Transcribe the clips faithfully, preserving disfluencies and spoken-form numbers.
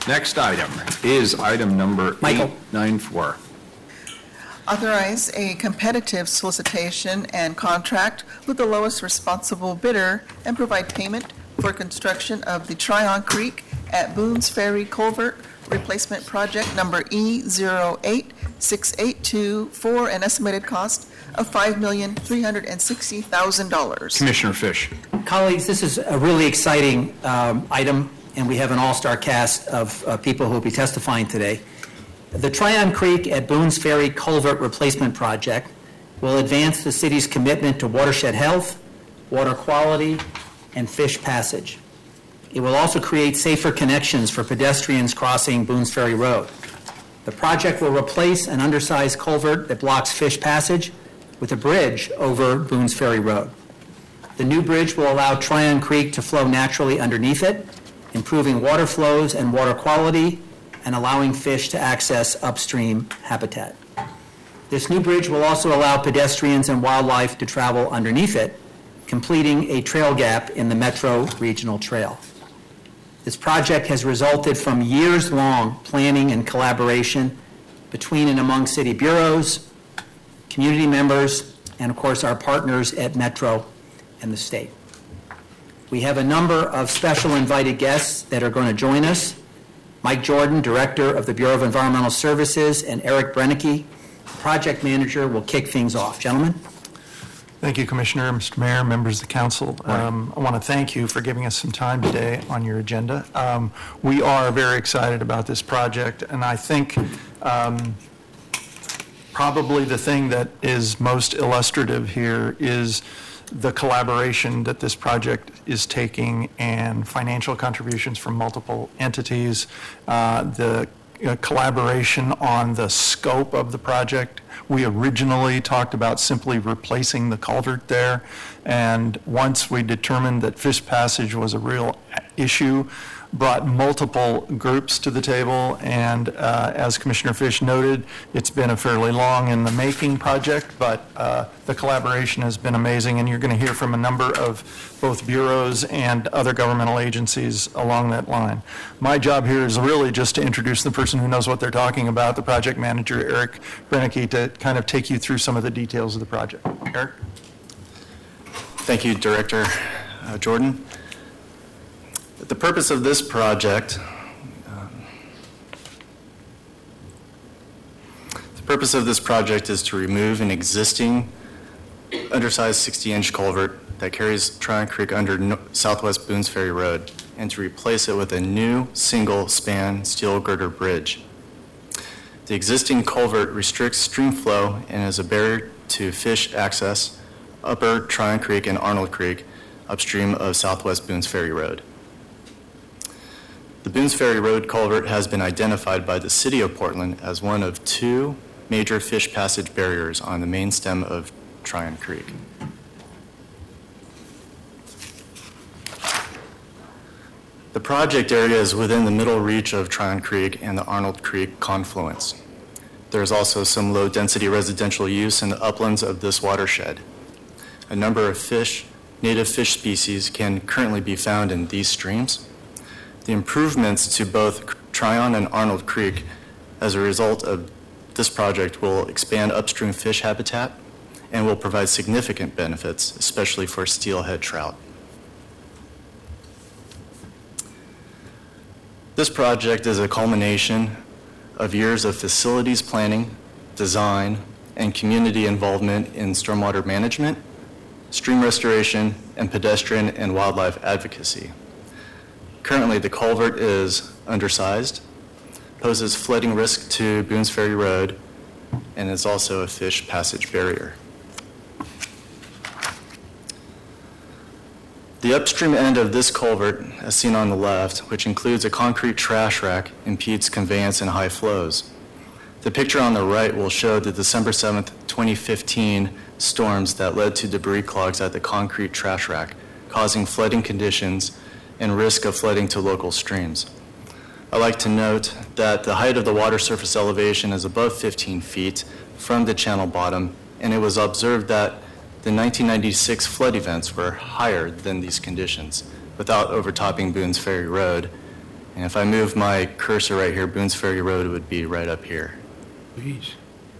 Next item is item number Michael. eight ninety-four. Authorize a competitive solicitation and contract with the lowest responsible bidder and provide payment for construction of the Tryon Creek at Boone's Ferry Culvert Replacement Project number E zero eight six eight two for an estimated cost of five million three hundred sixty thousand dollars. Commissioner Fish. Colleagues, this is a really exciting um, item, and we have an all-star cast of uh, people who will be testifying today. The Tryon Creek at Boone's Ferry Culvert Replacement Project will advance the city's commitment to watershed health, water quality, and fish passage. It will also create safer connections for pedestrians crossing Boone's Ferry Road. The project will replace an undersized culvert that blocks fish passage with a bridge over Boone's Ferry Road. The new bridge will allow Tryon Creek to flow naturally underneath it, improving water flows and water quality, and allowing fish to access upstream habitat. This new bridge will also allow pedestrians and wildlife to travel underneath it, completing a trail gap in the Metro Regional Trail. This project has resulted from years-long planning and collaboration between and among city bureaus, community members, and of course our partners at Metro and the state. We have a number of special invited guests that are going to join us. Mike Jordan, Director of the Bureau of Environmental Services, and Eric Brennicke, Project Manager, will kick things off. Gentlemen. Thank you, Commissioner, Mister Mayor, members of the council. Um, I want to thank you for giving us some time today on your agenda. Um, we are very excited about this project, and I think um, probably the thing that is most illustrative here is the collaboration that this project is taking and financial contributions from multiple entities, uh, the uh, collaboration on the scope of the project. We originally talked about simply replacing the culvert there, and once we determined that fish passage was a real issue, brought multiple groups to the table, and uh, as Commissioner Fish noted, it's been a fairly long in the making project, but uh, the collaboration has been amazing, and you're going to hear from a number of both bureaus and other governmental agencies along that line. My job here is really just to introduce the person who knows what they're talking about, the project manager, Eric Brennicke, to kind of take you through some of the details of the project. Eric? Thank you, Director uh, Jordan. The purpose of this project, um, the purpose of this project is to remove an existing undersized sixty inch culvert that carries Tryon Creek under no, Southwest Boone's Ferry Road and to replace it with a new single span steel girder bridge. The existing culvert restricts stream flow and is a barrier to fish access upper Tryon Creek and Arnold Creek upstream of Southwest Boone's Ferry Road. The Boone's Ferry Road culvert has been identified by the City of Portland as one of two major fish passage barriers on the main stem of Tryon Creek. The project area is within the middle reach of Tryon Creek and the Arnold Creek confluence. There is also some low-density residential use in the uplands of this watershed. A number of fish, native fish species can currently be found in these streams. The improvements to both Tryon and Arnold Creek as a result of this project will expand upstream fish habitat and will provide significant benefits, especially for steelhead trout. This project is a culmination of years of facilities planning, design, and community involvement in stormwater management, stream restoration, and pedestrian and wildlife advocacy. Currently, the culvert is undersized, poses flooding risk to Boone's Ferry Road, and is also a fish passage barrier. The upstream end of this culvert, as seen on the left, which includes a concrete trash rack, impedes conveyance in high flows. The picture on the right will show the December seventh, twenty fifteen storms that led to debris clogs at the concrete trash rack, causing flooding conditions and risk of flooding to local streams. I'd like to note that the height of the water surface elevation is above fifteen feet from the channel bottom, and it was observed that the nineteen ninety-six flood events were higher than these conditions without overtopping Boone's Ferry Road, And if I move my cursor right here, Boones Ferry Road would be right up here. Please.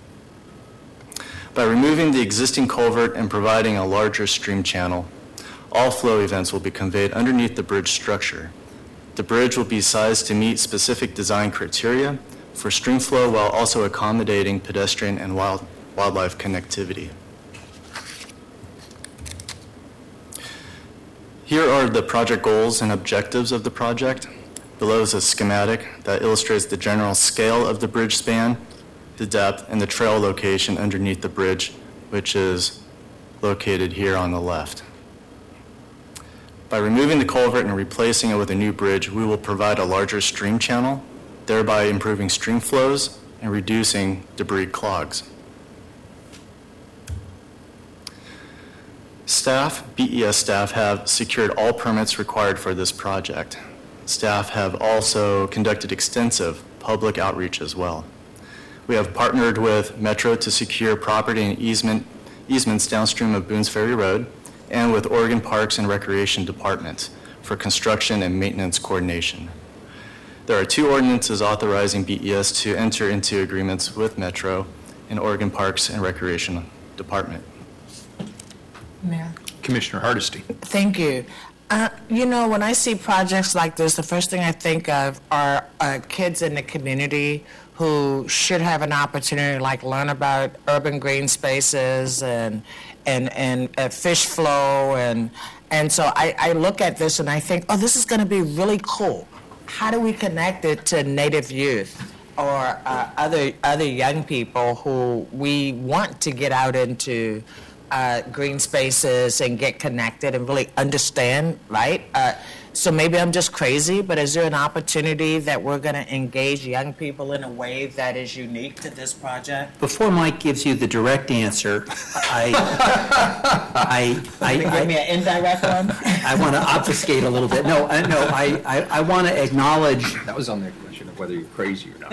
By removing the existing culvert and providing a larger stream channel, all flow events will be conveyed underneath the bridge structure. The bridge will be sized to meet specific design criteria for stream flow while also accommodating pedestrian and wild, wildlife connectivity. Here are the project goals and objectives of the project. Below is a schematic that illustrates the general scale of the bridge span, the depth, and the trail location underneath the bridge, which is located here on the left. By removing the culvert and replacing it with a new bridge, we will provide a larger stream channel, thereby improving stream flows and reducing debris clogs. Staff, B E S staff, have secured all permits required for this project. Staff have also conducted extensive public outreach as well. We have partnered with Metro to secure property and easement, easements downstream of Boones Ferry Road, and with Oregon Parks and Recreation Department for construction and maintenance coordination. There are two ordinances authorizing B E S to enter into agreements with Metro and Oregon Parks and Recreation Department. Mayor. Commissioner Hardesty. Thank you. Uh, you know, when I see projects like this, the first thing I think of are uh, kids in the community who should have an opportunity to like learn about urban green spaces and and and uh, fish flow and and so I, I look at this and I think, oh, this is going to be really cool. How do we connect it to Native youth or uh, other other young people who we want to get out into Uh, green spaces and get connected and really understand, right? Uh, so maybe I'm just crazy, but is there an opportunity that we're going to engage young people in a way that is unique to this project? Before Mike gives you the direct answer, I, I, I, Can you give me I, an indirect one? I want to obfuscate a little bit. No, I, no, I, I, I want to acknowledge, That was on the question of whether you're crazy or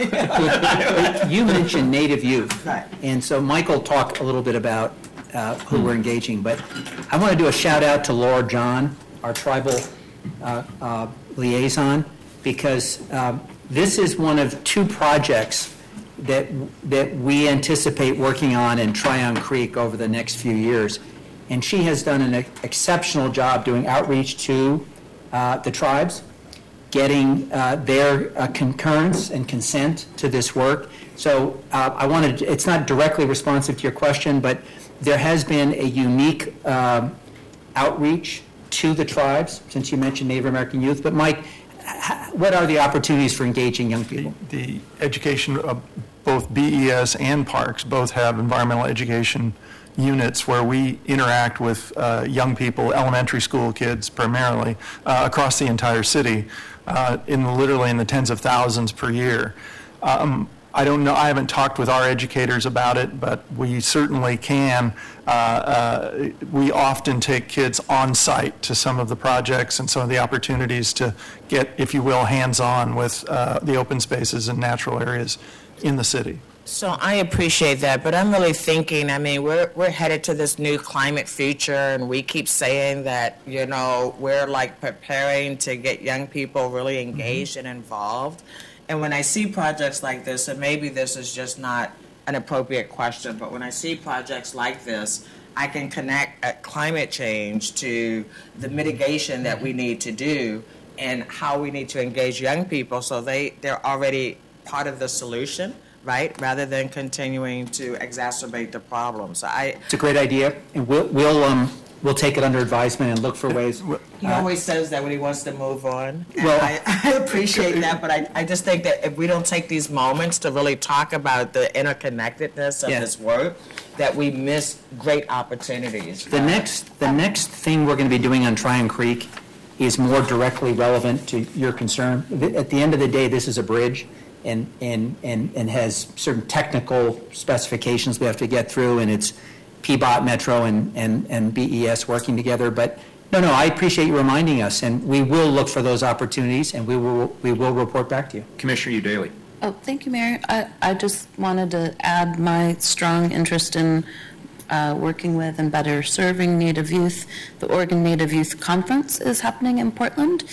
not. you mentioned Native youth. Right. And so Michael talked a little bit about uh, who we're engaging, but I want to do a shout out to Laura John, our tribal uh, uh, liaison, because um, this is one of two projects that that we anticipate working on in Tryon Creek over the next few years. And she has done an exceptional job doing outreach to uh, the tribes, getting uh, their uh, concurrence and consent to this work. So uh, I wanted, it's not directly responsive to your question, but there has been a unique um, outreach to the tribes, since you mentioned Native American youth. But Mike, h- what are the opportunities for engaging young people? The education of both B E S and Parks both have environmental education units where we interact with uh, young people, elementary school kids primarily, uh, across the entire city, uh, in literally in the tens of thousands per year. Um, I don't know, I haven't talked with our educators about it, but we certainly can. Uh, uh, we often take kids on site to some of the projects and some of the opportunities to get, if you will, hands-on with uh, the open spaces and natural areas in the city. So I appreciate that, but I'm really thinking, I mean, we're we're headed to this new climate future, and we keep saying that, you know, we're like preparing to get young people really engaged and involved. And when I see projects like this, and maybe this is just not an appropriate question, but when I see projects like this, I can connect uh, climate change to the mitigation that we need to do and how we need to engage young people so they, they're already part of the solution, right, rather than continuing to exacerbate the problem. So I, It's a great idea, and we'll, we'll, um, we'll take it under advisement and look for ways. he always says that when he wants to move on. And Well- I, I appreciate that, but I, I just think that if we don't take these moments to really talk about the interconnectedness of Yeah. this work, that we miss great opportunities. The next, the next thing we're going to be doing on Tryon Creek is more directly relevant to your concern. At the end of the day, this is a bridge and, and, and, and has certain technical specifications we have to get through, and it's P B O T, Metro, and, and, and B E S working together. But no, no, I appreciate you reminding us, and we will look for those opportunities, and we will, we will report back to you. Commissioner Udaly. Oh, thank you, Mayor. I, I just wanted to add my strong interest in uh, working with and better serving Native youth. The Oregon Native Youth Conference is happening in Portland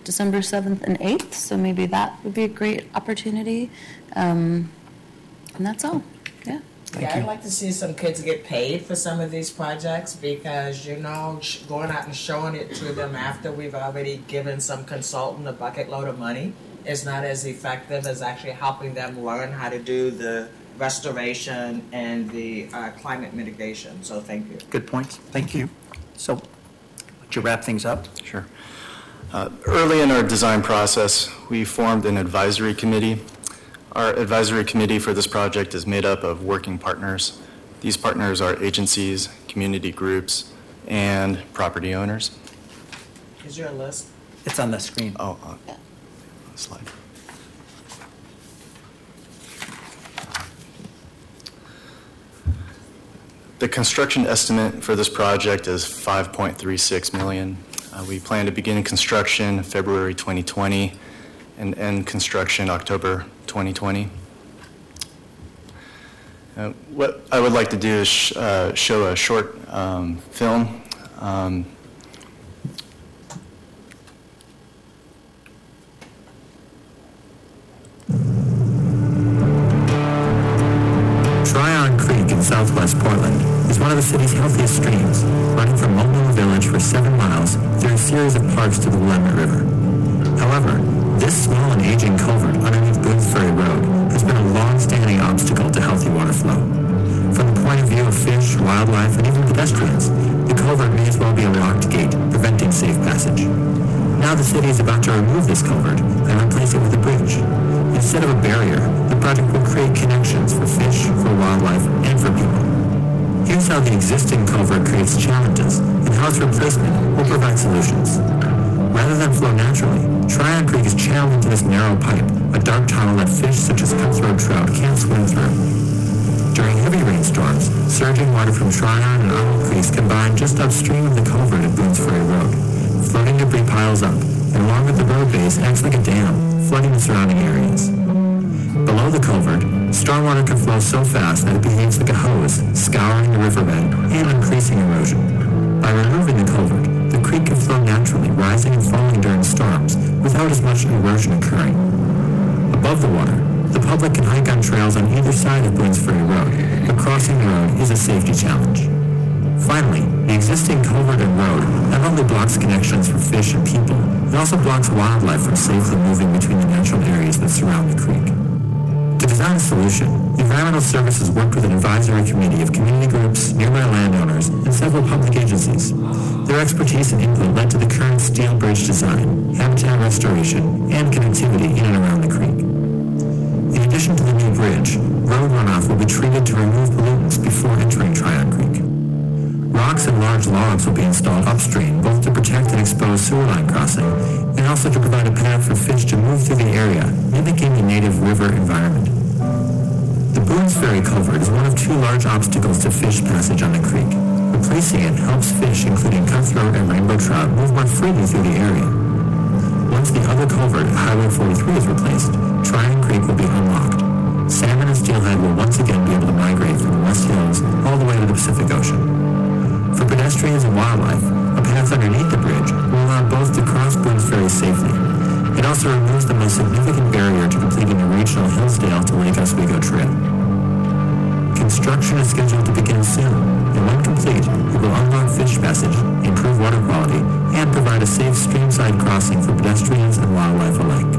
December seventh and eighth, so maybe that would be a great opportunity. Um, And that's all, yeah. Yeah, I'd like to see some kids get paid for some of these projects because, you know, sh- going out and showing it to them after we've already given some consultant a bucket load of money is not as effective as actually helping them learn how to do the restoration and the uh, climate mitigation. So thank you. Good points. Thank you. So, would you wrap things up? Sure. Uh, Early in our design process, we formed an advisory committee. Our advisory committee for this project is made up of working partners. These partners are agencies, community groups, and property owners. Is there a list? It's on the screen. Oh, on the slide. The construction estimate for this project is five point three six million dollars. Uh, we plan to begin construction February twenty twenty and end construction October twenty twenty. Uh, what I would like to do is sh- uh, show a short um, film. Um, Tryon Creek in southwest Portland is one of the city's healthiest streams, running from Multnomah Village for seven miles through a series of parks to the Willamette River. However, this small and aging culvert underneath Boones Ferry Road has been a long-standing obstacle to healthy water flow. From the point of view of fish, wildlife, and even pedestrians, the culvert may as well be a locked gate, preventing safe passage. Now the city is about to remove this culvert and replace it with a bridge. Instead of a barrier, the project will create connections for fish, for wildlife, and for people. Here's how the existing culvert creates challenges and how its replacement will provide solutions. Rather than flow naturally, Tryon Creek is channeled into this narrow pipe, a dark tunnel that fish such as cutthroat trout can't swim through. During heavy rainstorms, surging water from Tryon and Arnold Creeks combine just upstream of the culvert at Boones Ferry Road. Floating debris piles up, and along with the road base acts like a dam, flooding the surrounding areas. Below the culvert, stormwater can flow so fast that it behaves like a hose, scouring the riverbed and increasing erosion. By removing the culvert, the creek can flow naturally, rising and falling during storms without as much erosion occurring. Above the water, the public can hike on trails on either side of Boones Ferry Road, but crossing the road is a safety challenge. Finally, the existing culvert and road not only blocks connections for fish and people, it also blocks wildlife from safely moving between the natural areas that surround the creek. To design a solution, Environmental Services worked with an advisory committee of community groups, nearby landowners, and several public agencies. Their expertise and input led to the current steel bridge design, habitat restoration, and connectivity in and around the creek. In addition to the new bridge, road runoff will be treated to remove pollutants before entering Tryon Creek. Rocks and large logs will be installed upstream, both to protect and expose sewer line crossing, and also to provide a path for fish to move through the area, mimicking the native river environment. The Boones Ferry culvert is one of two large obstacles to fish passage on the creek. Replacing it helps fish, including cutthroat and rainbow trout, move more freely through the area. Once the other culvert, Highway forty-three, is replaced, Tryon Creek will be unlocked. Salmon and steelhead will once again be able to migrate from the West Hills all the way to the Pacific Ocean. For pedestrians and wildlife, a path underneath the bridge will allow both to cross Boones Ferry safely. It also removes the most significant barrier to completing the regional Hillsdale to Lake Oswego Trail. Construction is scheduled to begin soon, and when complete, it will unlock fish passage, improve water quality, and provide a safe streamside crossing for pedestrians and wildlife alike.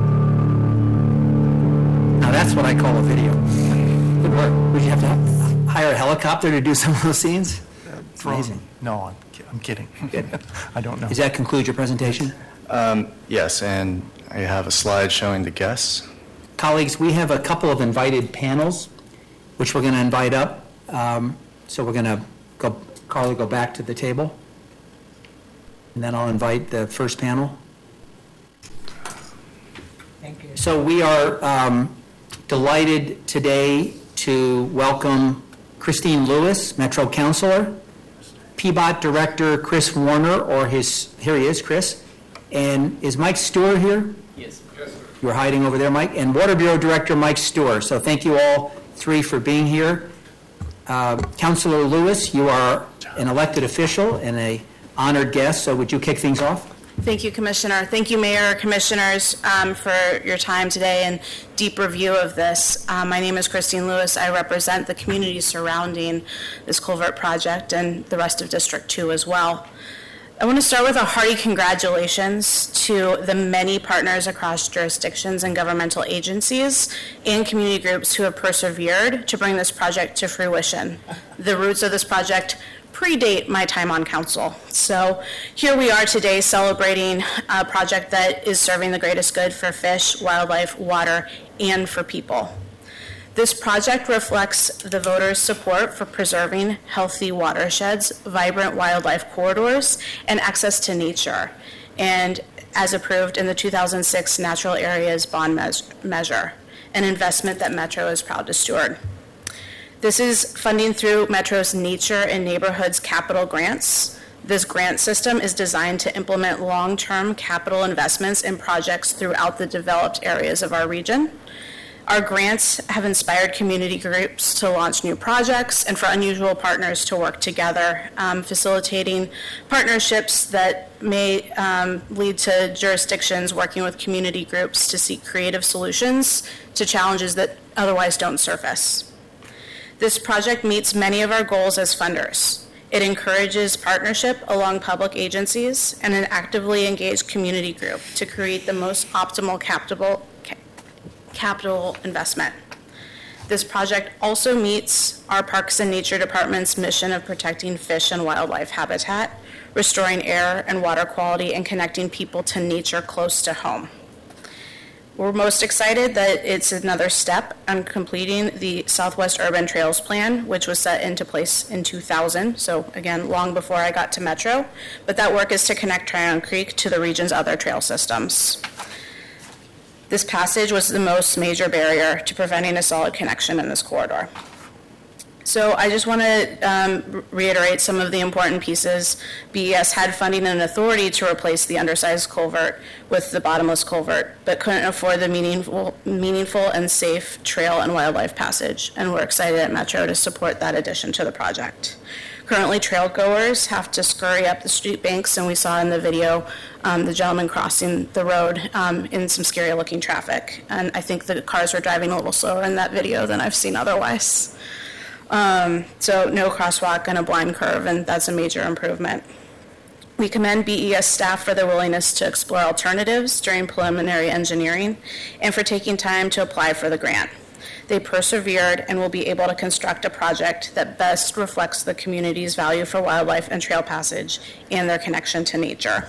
Now that's what I call a video. Good work. Would you have to hire a helicopter to do some of those scenes? It's amazing. No, I'm ki- I'm kidding. Good. I don't know. Does that conclude your presentation? Um, yes, and I have a slide showing the guests. Colleagues, we have a couple of invited panels, which we're going to invite up. Um, So we're going to go, Carly, go back to the table. And then I'll invite the first panel. Thank you. So we are um, delighted today to welcome Christine Lewis, Metro Councilor, P B O T Director Chris Warner, or his, here he is, Chris. And is Mike Stewart here? Yes. Yes, sir. You're hiding over there, Mike. And Water Bureau Director Mike Stewart. So thank you all three for being here. Uh, Councilor Lewis, you are an elected official and a honored guest, so would you kick things off? Thank you, Commissioner. Thank you, Mayor, Commissioners, um, for your time today and deep review of this. Um, my name is Christine Lewis. I represent the community surrounding this culvert project and the rest of District two as well. I want to start with a hearty congratulations to the many partners across jurisdictions and governmental agencies and community groups who have persevered to bring this project to fruition. The roots of this project predate my time on council. So here we are today celebrating a project that is serving the greatest good for fish, wildlife, water, and for people. This project reflects the voters' support for preserving healthy watersheds, vibrant wildlife corridors, and access to nature, and as approved in the two thousand six Natural Areas Bond Mes- Measure, an investment that Metro is proud to steward. This is funding through Metro's Nature and Neighborhoods Capital Grants. This grant system is designed to implement long-term capital investments in projects throughout the developed areas of our region. Our grants have inspired community groups to launch new projects and for unusual partners to work together, um, facilitating partnerships that may um, lead to jurisdictions working with community groups to seek creative solutions to challenges that otherwise don't surface. This project meets many of our goals as funders. It encourages partnership along public agencies and an actively engaged community group to create the most optimal capital capital investment. This project also meets our Parks and Nature Department's mission of protecting fish and wildlife habitat, restoring air and water quality, and connecting people to nature close to home. We're most excited that it's another step on completing the Southwest Urban Trails Plan, which was set into place in two thousand, so again, long before I got to Metro, but that work is to connect Tryon Creek to the region's other trail systems. This passage was the most major barrier to preventing a solid connection in this corridor. So I just want to um, reiterate some of the important pieces. B E S had funding and authority to replace the undersized culvert with the bottomless culvert, but couldn't afford the meaningful, meaningful and safe trail and wildlife passage, and we're excited at Metro to support that addition to the project. Currently, trail goers have to scurry up the street banks, and we saw in the video um, the gentleman crossing the road um, in some scary-looking traffic. And I think the cars were driving a little slower in that video than I've seen otherwise. Um, so no crosswalk and a blind curve, and that's a major improvement. We commend B E S staff for their willingness to explore alternatives during preliminary engineering and for taking time to apply for the grant. They persevered and will be able to construct a project that best reflects the community's value for wildlife and trail passage and their connection to nature.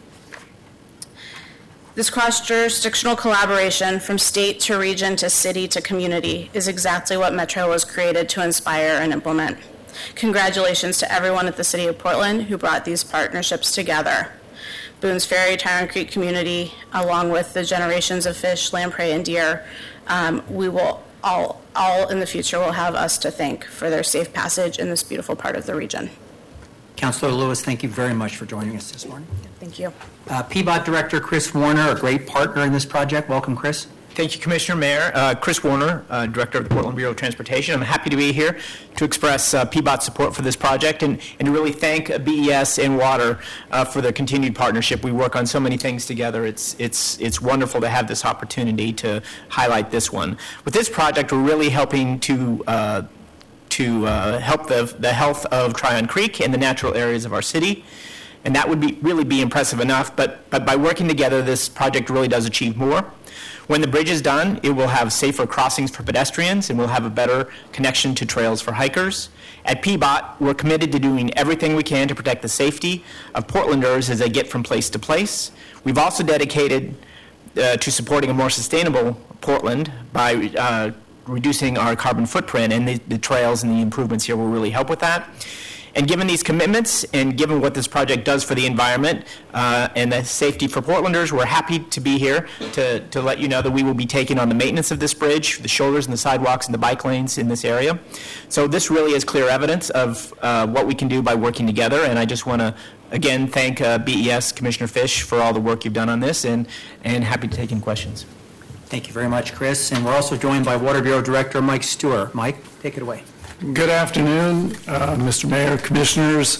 This cross-jurisdictional collaboration from state to region to city to community is exactly what Metro was created to inspire and implement. Congratulations to everyone at the City of Portland who brought these partnerships together. Boones Ferry, Tryon Creek community, along with the generations of fish, lamprey, and deer, um, we will all, all in the future will have us to thank for their safe passage in this beautiful part of the region. Councilor Lewis, thank you very much for joining us this morning. Thank you. Uh, P B O T Director Chris Warner, a great partner in this project. Welcome, Chris. Thank you, Commissioner Mayor. Uh, Chris Warner, uh, Director of the Portland Bureau of Transportation. I'm happy to be here to express uh, P B O T support for this project and, and to really thank uh, B E S and Water uh, for their continued partnership. We work on so many things together. It's, it's, it's wonderful to have this opportunity to highlight this one. With this project, we're really helping to uh, to uh, help the, the health of Tryon Creek and the natural areas of our city. And that would be really be impressive enough, but, but by working together, this project really does achieve more. When the bridge is done, it will have safer crossings for pedestrians and we'll have a better connection to trails for hikers. At P B O T, we're committed to doing everything we can to protect the safety of Portlanders as they get from place to place. We've also dedicated uh, to supporting a more sustainable Portland by uh, reducing our carbon footprint, and the, the trails and the improvements here will really help with that. And given these commitments and given what this project does for the environment uh, and the safety for Portlanders, we're happy to be here to, to let you know that we will be taking on the maintenance of this bridge, the shoulders and the sidewalks and the bike lanes in this area. So this really is clear evidence of uh, what we can do by working together, and I just want to again thank uh, B E S Commissioner Fish for all the work you've done on this, and, and happy to take any questions. Thank you very much, Chris. And we're also joined by Water Bureau Director Mike Stewart. Mike, take it away. Good afternoon, uh, Mister Mayor, Commissioners.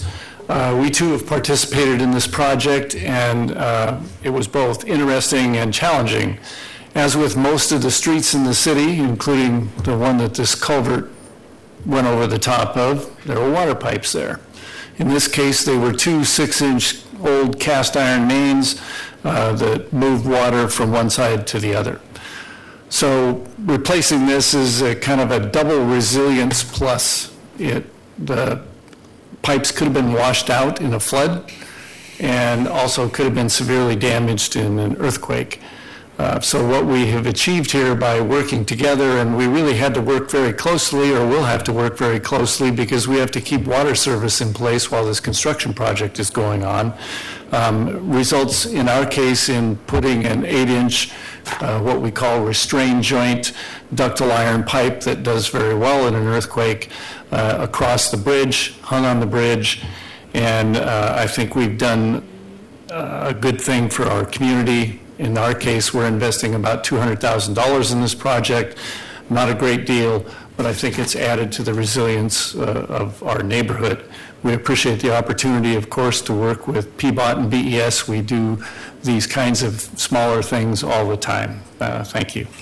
Uh, We too have participated in this project, and uh, it was both interesting and challenging. As with most of the streets in the city, including the one that this culvert went over the top of, there were water pipes there. In this case, they were two six-inch old cast iron mains uh, that moved water from one side to the other. So replacing this is a kind of a double resilience plus. It, the pipes could have been washed out in a flood and also could have been severely damaged in an earthquake. Uh, So what we have achieved here by working together, and we really had to work very closely, or will have to work very closely, because we have to keep water service in place while this construction project is going on, um, results in our case in putting an eight-inch, uh, what we call restrained joint ductile iron pipe that does very well in an earthquake uh, across the bridge, hung on the bridge, and uh, I think we've done uh, a good thing for our community. In our case, we're investing about two hundred thousand dollars in this project. Not a great deal, but I think it's added to the resilience uh, of our neighborhood. We appreciate the opportunity, of course, to work with P B O T and B E S. We do these kinds of smaller things all the time. Uh, Thank you.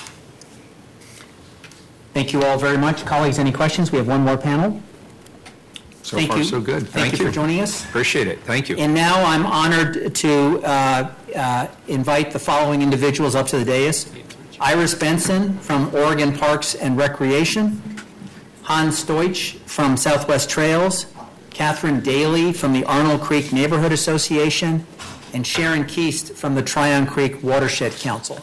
Thank you all very much. Colleagues, any questions? We have one more panel. So Thank far, you. so good. Thank you for joining us. Appreciate it. Thank you. And now I'm honored to uh, uh, invite the following individuals up to the dais. Iris Benson from Oregon Parks and Recreation, Hans Stoich from Southwest Trails, Catherine Daly from the Arnold Creek Neighborhood Association, and Sharon Keast from the Tryon Creek Watershed Council.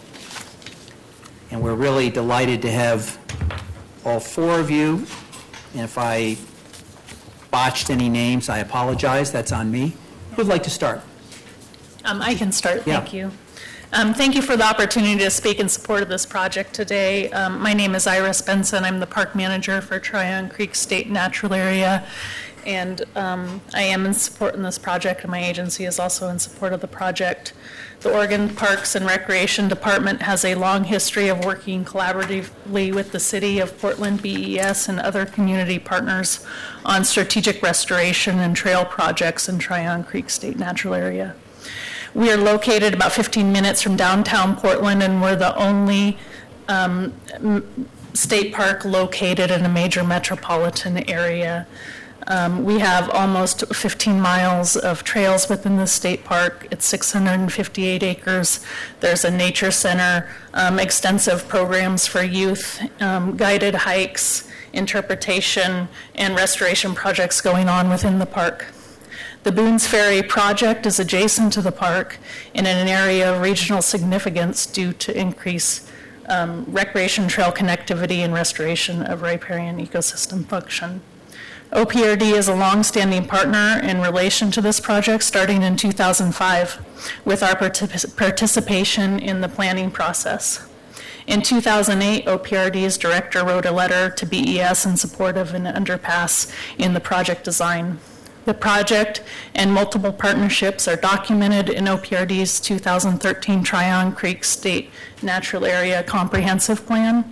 And we're really delighted to have all four of you. And if I botched any names, I apologize. That's on me. Who'd like to start? Um, I can start, Yeah. thank you. Um, Thank you for the opportunity to speak in support of this project today. Um, My name is Iris Benson. I'm the park manager for Tryon Creek State Natural Area, and um, I am in support in this project, and my agency is also in support of the project. The Oregon Parks and Recreation Department has a long history of working collaboratively with the City of Portland, B E S, and other community partners on strategic restoration and trail projects in Tryon Creek State Natural Area. We are located about fifteen minutes from downtown Portland, and we're the only um, m- state park located in a major metropolitan area. Um, We have almost fifteen miles of trails within the state park. It's six hundred fifty-eight acres. There's a nature center, um, extensive programs for youth, um, guided hikes, interpretation, and restoration projects going on within the park. The Boones Ferry project is adjacent to the park and in an area of regional significance due to increase um, recreation trail connectivity and restoration of riparian ecosystem function. O P R D is a longstanding partner in relation to this project starting in two thousand five with our particip- participation in the planning process. In two thousand eight, O P R D's director wrote a letter to B E S in support of an underpass in the project design. The project and multiple partnerships are documented in O P R D's two thousand thirteen Tryon Creek State Natural Area Comprehensive Plan.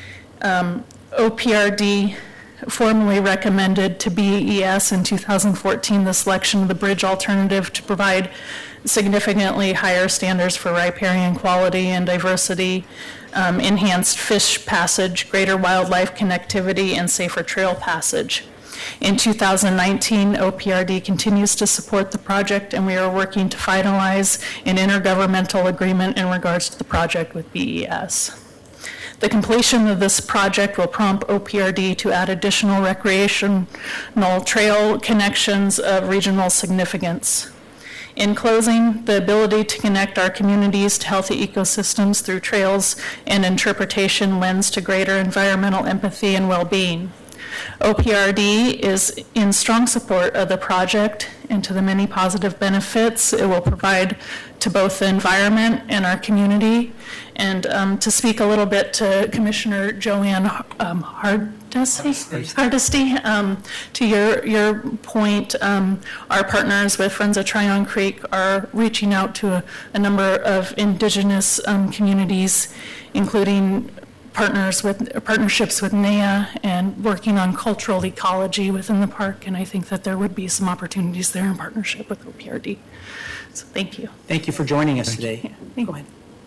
Um, O P R D formally recommended to B E S in two thousand fourteen the selection of the bridge alternative to provide significantly higher standards for riparian quality and diversity, um, enhanced fish passage, greater wildlife connectivity, and safer trail passage. In two thousand nineteen, O P R D continues to support the project, and we are working to finalize an intergovernmental agreement in regards to the project with B E S. The completion of this project will prompt O P R D to add additional recreational trail connections of regional significance. In closing, the ability to connect our communities to healthy ecosystems through trails and interpretation lends to greater environmental empathy and well-being. O P R D is in strong support of the project and to the many positive benefits it will provide to both the environment and our community. And um, to speak a little bit to Commissioner Joanne um, Hardesty, Hardesty um, to your your point, um, our partners with Friends of Tryon Creek are reaching out to a, a number of indigenous um, communities, including partners with, partnerships with N E A and working on cultural ecology within the park, and I think that there would be some opportunities there in partnership with O P R D. So thank you. Thank you for joining us today. Yeah, thank Go ahead.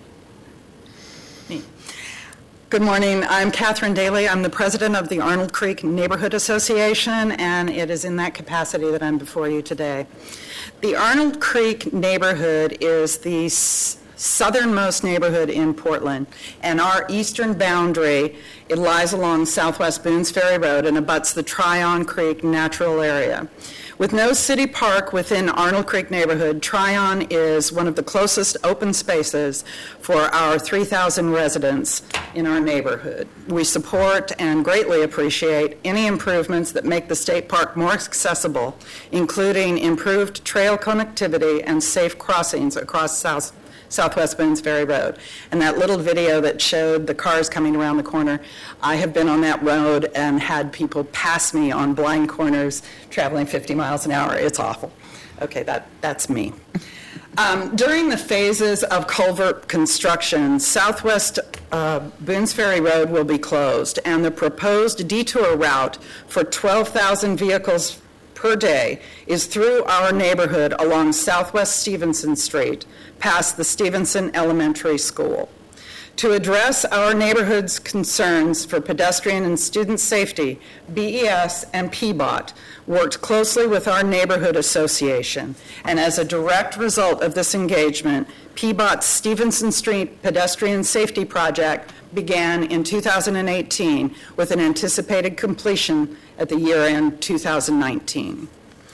Good morning. I'm Catherine Daly. I'm the president of the Arnold Creek Neighborhood Association, and it is in that capacity that I'm before you today. The Arnold Creek neighborhood is the s- southernmost neighborhood in Portland, and our eastern boundary, it lies along Southwest Boones Ferry Road and abuts the Tryon Creek natural area. With no city park within Arnold Creek neighborhood, Tryon is one of the closest open spaces for our three thousand residents in our neighborhood. We support and greatly appreciate any improvements that make the state park more accessible, including improved trail connectivity and safe crossings across South Southwest Boones Ferry Road. And that little video that showed the cars coming around the corner, I have been on that road and had people pass me on blind corners traveling fifty miles an hour. It's awful. Okay, that, that's me. Um, during the phases of culvert construction, Southwest uh, Boones Ferry Road will be closed, and the proposed detour route for twelve thousand vehicles per day is through our neighborhood along Southwest Stevenson Street, past the Stevenson Elementary School. To address our neighborhood's concerns for pedestrian and student safety, B E S and P B O T worked closely with our neighborhood association, and as a direct result of this engagement, P B O T's Stevenson Street Pedestrian Safety Project began in two thousand eighteen with an anticipated completion at the year-end two thousand nineteen.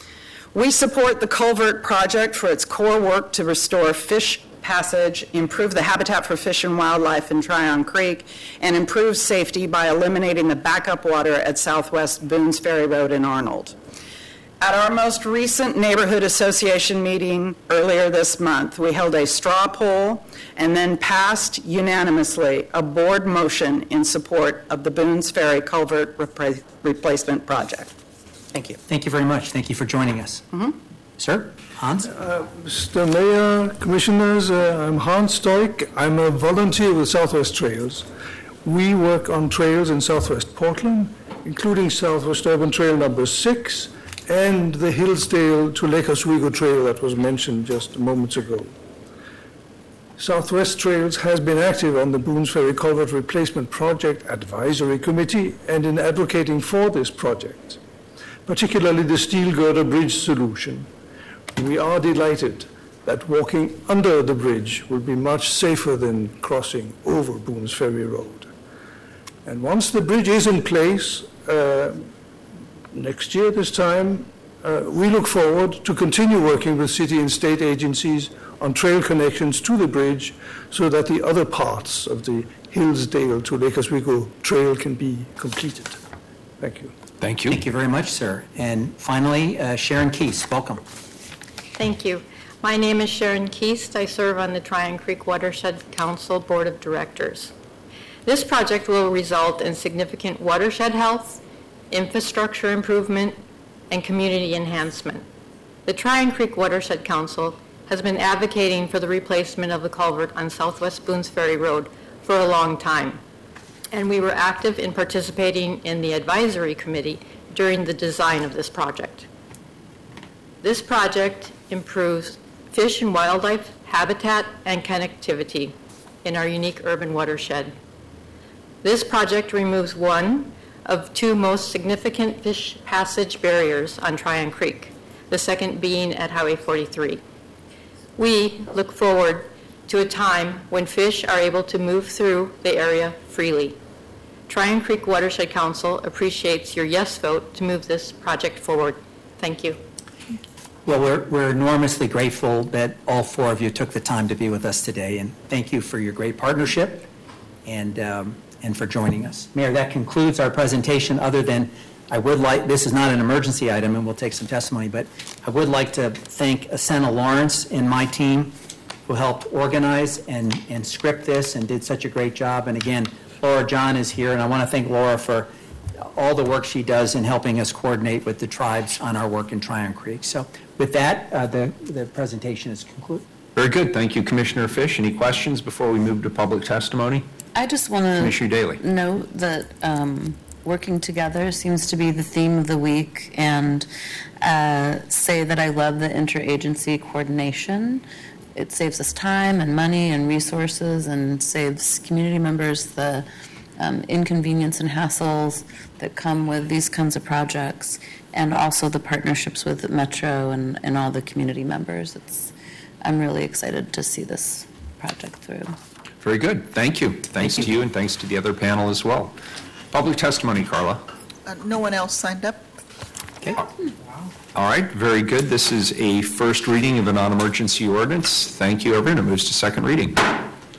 We support the culvert project for its core work to restore fish passage, improve the habitat for fish and wildlife in Tryon Creek, and improve safety by eliminating the backup water at Southwest Boones Ferry Road in Arnold. At our most recent neighborhood association meeting earlier this month, we held a straw poll and then passed unanimously a board motion in support of the Boones Ferry Culvert repra- Replacement Project. Thank you. Thank you very much. Thank you for joining us. Mm-hmm. Sir, Hans? Uh, Mister Mayor, Commissioners, uh, I'm Hans Stoik. I'm a volunteer with Southwest Trails. We work on trails in Southwest Portland, including Southwest Urban Trail number six, and the Hillsdale to Lake Oswego Trail that was mentioned just moments ago. Southwest Trails has been active on the Boones Ferry Culvert Replacement Project Advisory Committee and in advocating for this project, particularly the steel girder bridge solution. We are delighted that walking under the bridge will be much safer than crossing over Boones Ferry Road. And once the bridge is in place, uh, next year this time, uh, we look forward to continue working with city and state agencies on trail connections to the bridge so that the other parts of the Hillsdale to Lake Oswego Trail can be completed. Thank you. Thank you. Thank you very much, sir. And finally, uh, Sharon Keese, welcome. Thank you. My name is Sharon Keast. I serve on the Tryon Creek Watershed Council Board of Directors. This project will result in significant watershed health, infrastructure improvement, and community enhancement. The Tryon Creek Watershed Council has been advocating for the replacement of the culvert on Southwest Boones Ferry Road for a long time, and we were active in participating in the advisory committee during the design of this project. This project improves fish and wildlife habitat and connectivity in our unique urban watershed. This project removes one of two most significant fish passage barriers on Tryon Creek, the second being at Highway forty-three. We look forward to a time when fish are able to move through the area freely. Tryon Creek Watershed Council appreciates your yes vote to move this project forward. Thank you. Well, we're, we're enormously grateful that all four of you took the time to be with us today, and thank you for your great partnership and, um, and for joining us. Mayor, that concludes our presentation, other than I would like, this is not an emergency item, and we'll take some testimony, but I would like to thank Asena Lawrence and my team who helped organize and, and script this and did such a great job. And again, Laura John is here, and I want to thank Laura for all the work she does in helping us coordinate with the tribes on our work in Tryon Creek. So with that, uh, the, the presentation is concluded. Very good. Thank you, Commissioner Fish. Any questions before we move to public testimony? I just want to Commissioner Daley. note that um, working together seems to be the theme of the week, and uh, say that I love the interagency coordination. It saves us time and money and resources, and saves community members the um, inconvenience and hassles that come with these kinds of projects, and also the partnerships with Metro and, and all the community members. It's, I'm really excited to see this project through. Very good. Thank you. Thanks to you and thanks to the other panel as well. Public testimony, Carla. Uh, No one else signed up? Okay. All right, very good. This is a first reading of a non-emergency ordinance. Thank you, everyone. It moves to second reading.